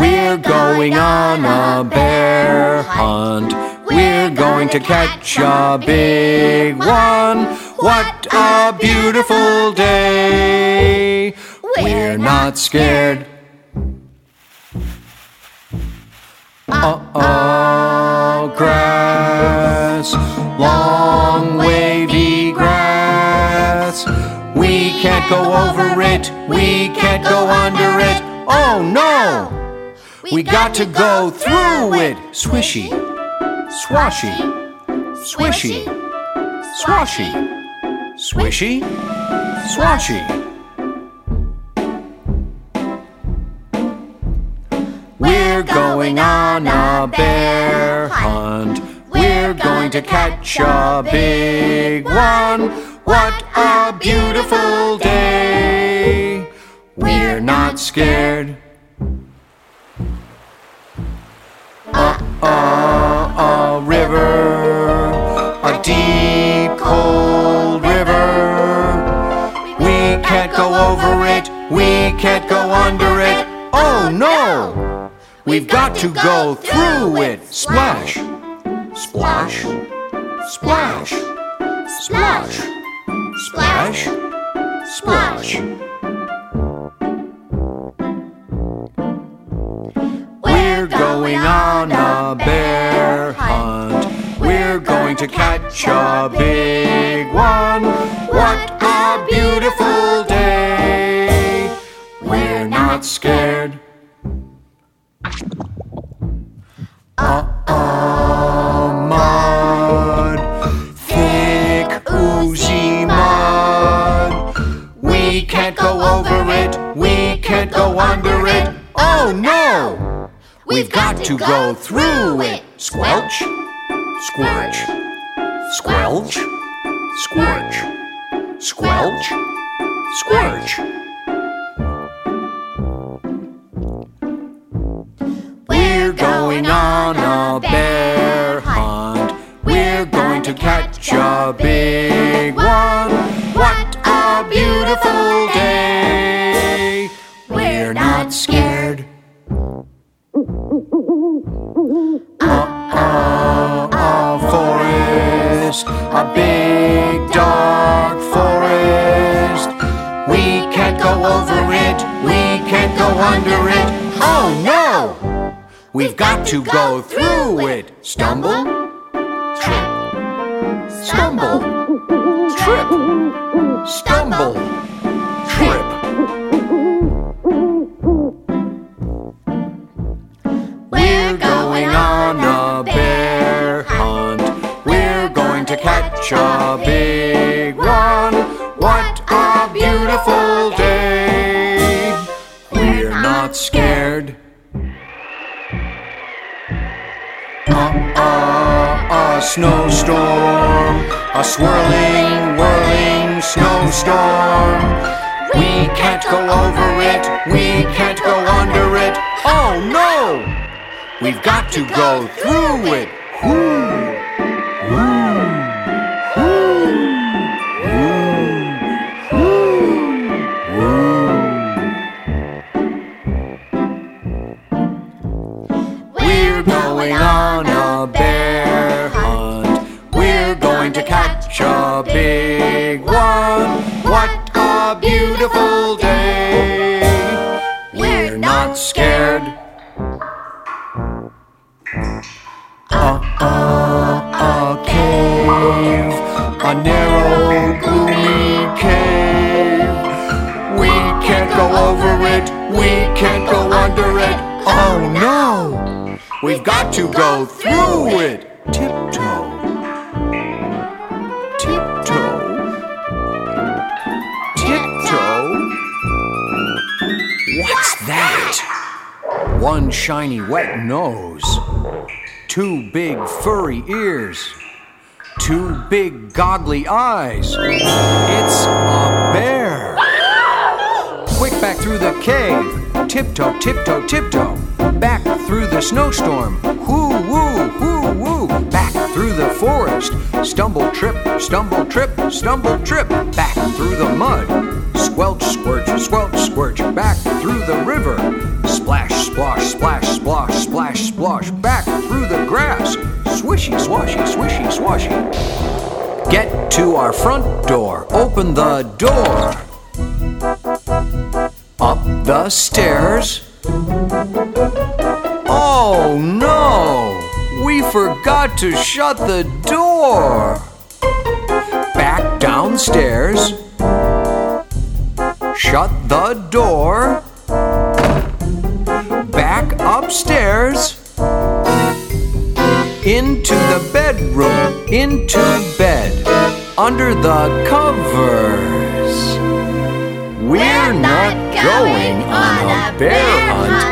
We're going on a bear hunt. We're going to catch a big one. What a beautiful day. We're not scared. Grass, long wavy grass. We can't go over it, we can't go under it. Oh no! We got to go through it. Swishy, swashy, swishy, swashy, swishy, swashy. We're going on a bear hunt. We're going to catch a big one. What a beautiful day. We're not scared. A river, a deep, cold river. We can't go over it, we can't go under it. Oh no! We've got to go through it. Splash, splash, splash, splash, splash, splash. We're going on a bear hunt. We're going to catch a big one. What a beautiful day. We're not scared. Mud, thick, oozy mud. We can't go over it, we can't go under it. Oh no! We've got to go through it. Squelch, squelch, squelch, squelch, squelch, squelch. We're going on a bear hunt. We're going to catch a big one. What a beautiful day. We're not scared. A forest, a big dark forest. We can't go over it, we can't go under it. Oh no! We've got to go through it. Stumble, trip, stumble, trip, stumble, trip. We're going on a bear hunt. We're going to catch a big one. What a beautiful day. We're not scared. A snowstorm, a swirling, whirling snowstorm. We can't go over it, we can't go under it. Oh no! We've got to go through it. We're going on a bear hunt. We're going to catch a big one. What a beautiful day. We're not scared. A cave, a narrow, gloomy cave. We can't go over it, we can't go under it. Oh no! We've got to go through it. Tiptoe, tiptoe, tiptoe. What's that? One shiny wet nose. Two big furry ears. Two big goggly eyes. It's a bear. Quick back through the cave. Tiptoe, tiptoe, tiptoe. Back through the snowstorm. Whoo, woo, whoo, woo. Back through the forest. Stumble, trip, stumble, trip, stumble, trip. Back through the mud. Squelch, squirch, squelch, squirch. Back through the river. Splash, splosh, splash, Swishy, swashy, swishy, swashy. Get to our front door, open the door. Up the stairs. Oh no! We forgot to shut the door. Back downstairs. Shut the door. Back upstairs. Into the bedroom, into bed, under the covers. We're not going on a bear hunt